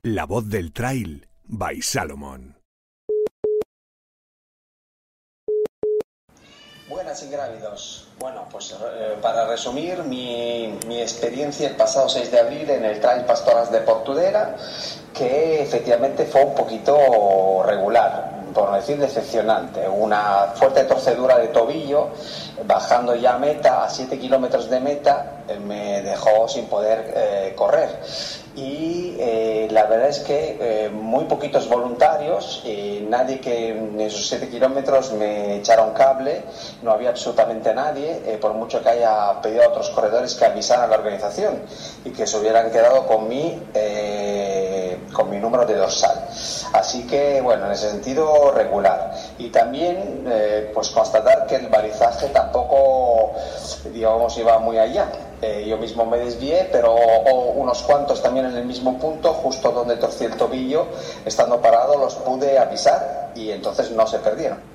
La voz del trail by Salomon. Buenas ingrávidos. Bueno, pues para resumir mi experiencia el pasado 6 de abril en el Trail Pastoras de Portudera, que efectivamente fue un poquito regular, por no decir decepcionante. Una fuerte torcedura de tobillo, bajando ya a meta, a 7 kilómetros de meta, me dejó sin poder correr. Y la verdad es que muy poquitos voluntarios, nadie que en esos 7 kilómetros me echara un cable, no había absolutamente nadie, por mucho que haya pedido a otros corredores que avisaran a la organización y que se hubieran quedado con mi número de dorsal. Así que bueno, en ese sentido regular. Y también pues constatar que el balizaje tampoco, digamos, iba muy allá. Yo mismo me desvié, pero unos cuantos también en el mismo punto, justo donde torcí el tobillo, estando parado, los pude avisar y entonces no se perdieron.